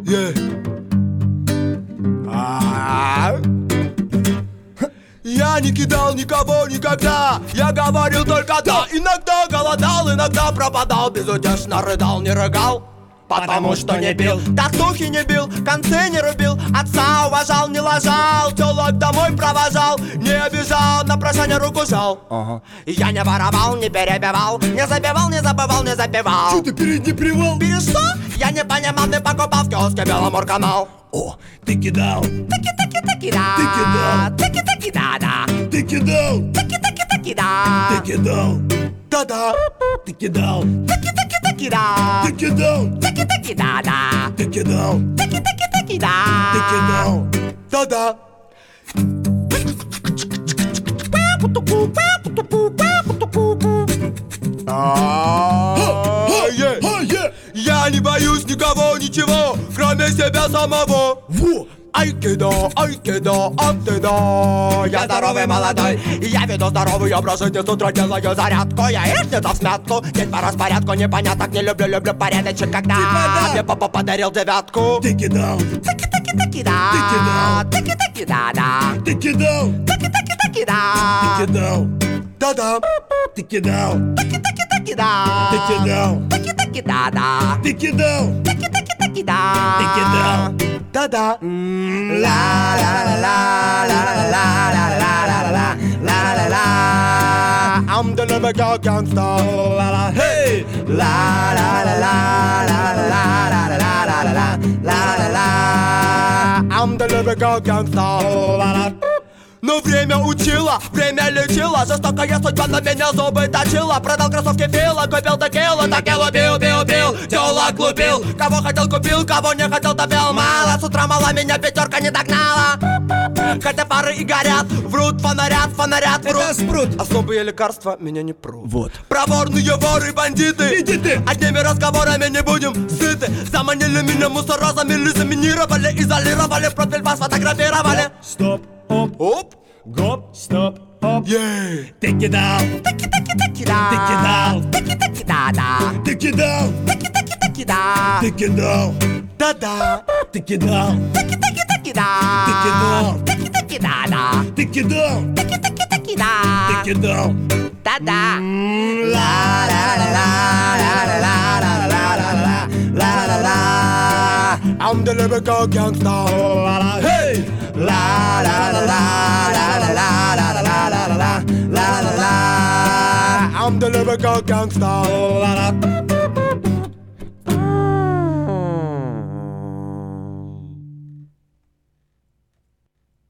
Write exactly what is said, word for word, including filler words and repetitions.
Yeah. А. Я не кидал никого никогда, я говорил только да. Иногда голодал, иногда пропадал, безутешно рыдал, не рыгал, потому что не бил, татухи не бил, концы не рубил, отца уважал, не лажал, телок домой провожал, не обижал, на прощание руку жал. Ага. Я не воровал, не перебивал, не забивал, не забывал, не запивал. Что ты перед не привал? Перед что? Я не понимал, не покупал в киоске Беломорканал. О, ты кидал, Таки-таки-таки-да, Ты кидал. таки-таки-да-да, ты кидал, таки-таки-таки-да, ты кидал, да-да, ты кидал, таки-таки-таки-да, ты кидал, таки-таки-да-да, ты кидал, таки-таки-таки-да, ты кидал. да-да. А-е. А-е! Я не боюсь никого, ничего, кроме себя самого. Во! Айкидо, айкидо, антидо. Я здоровый молодой, и я веду здоровый образ жизни. С утра делаю зарядку, я яичница в смятку. День по распорядку, непоняток, не люблю, люблю порядочек. Когда мне папа подарил девятку. Ты кидал, Таки-таки-таки-да, Ты кидал. таки-таки-да-да, ты кидал, таки-таки-таки-да, ты кидал, да-да, ты кидал, таки-таки-таки-да, ты кидал, таки-таки-да-да, ты кидал, таки-таки-таки-да, ты кидал. да-да. Ла-ла-ла-ла-ла-ла-ла-ла-ла-ла-ла-ла. I'm the lyrical gangster. Hey. La-ла-ла-ла-ла-ла-ла-ла-ла-ла-ла-ла. I'm the lyrical gangster. Но время учило, время лечило, жестокая судьба на меня зубы точила. Продал кроссовки Фила, купил текилу, текилу бил, бил, бил, телок лупил. Кого хотел купил, кого не хотел добил. Мало, с утра мало, меня пятерка не догнала. Хотя фары и горят, врут, фонарят, фонарят, врут. Это спрут. Особые лекарства меня не прут. Вот. Проворные воры, бандиты, Иди ты. одними разговорами не будем сыты. Заманили меня мусора, замели, заминировали, изолировали, профиль вас сфотографировали. Стоп, оп, Оп, гоп, стоп, оп. ей. Ты кидал, Таки-таки-таки-да, Ты кидал. таки-таки-да-да, ты кидал, таки-таки-таки-да, ты кидал, да-да, ты кидал, таки-таки-таки-да, Ты кидал. таки-таки-да-да, ты кидал, таки-таки-таки-да, ты кидал. да-да. Ла-ла-ла-ла-ла-ла-ла-ла-ла-ла-ла. I'm the lyrical gangster. Hey! La la la la la la la la la la la la la la la. I'm the lyrical gangster.